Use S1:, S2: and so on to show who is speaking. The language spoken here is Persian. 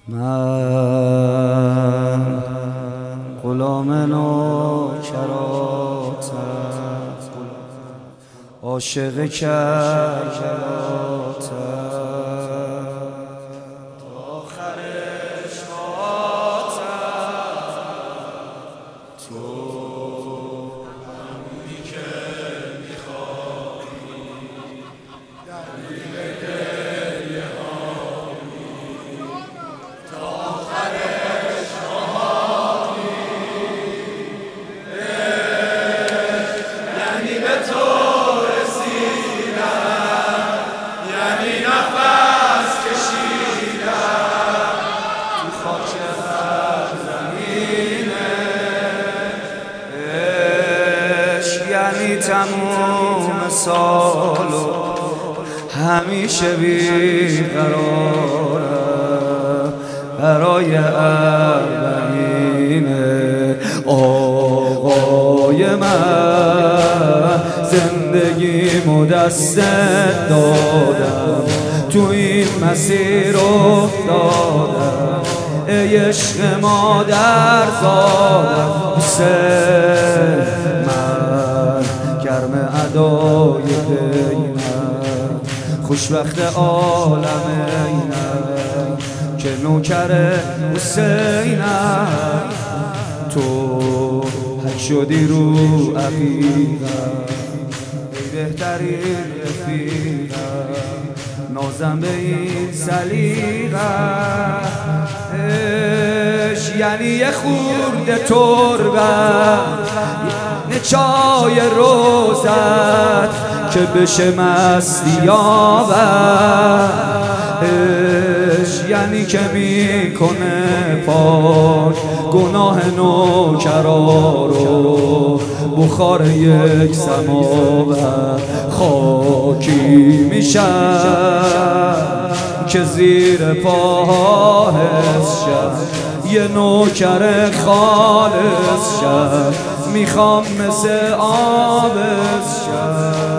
S1: من غلام نوکراتم، عاشق کربلاتم، تا آخر عشقاتم. تو همونی که میخوایی، دلیل گریه هایی، تا آخر عشقهایی. یعنی به تو رسیدم، یعنی نفس کشیدم تو خاک زمینه عشق. یعنی تموم سال و همیشه بیقرارم برای اربعینه. آقای من زندگیمو دستت دادم، تو این مسیر افتادم، ای عشق مادر زادم. حسین من گرم ادای دینم، خوشبخت عالم اینم که نوکر حسینم. تو حک شدی رو عقیقم، ای بهترین رفیقم، نازم به این سلیقم. عشق یعنی یه خورده تربت، یعنی چای روزت که بشه مستی یابد. عشق یعنی که میکنه پاک گناه نوکرا رو، بخار یک سماوت خاکی میشن که زیر پاها حس شد یه نوکر خالص شد. میخوام مثل آب شد.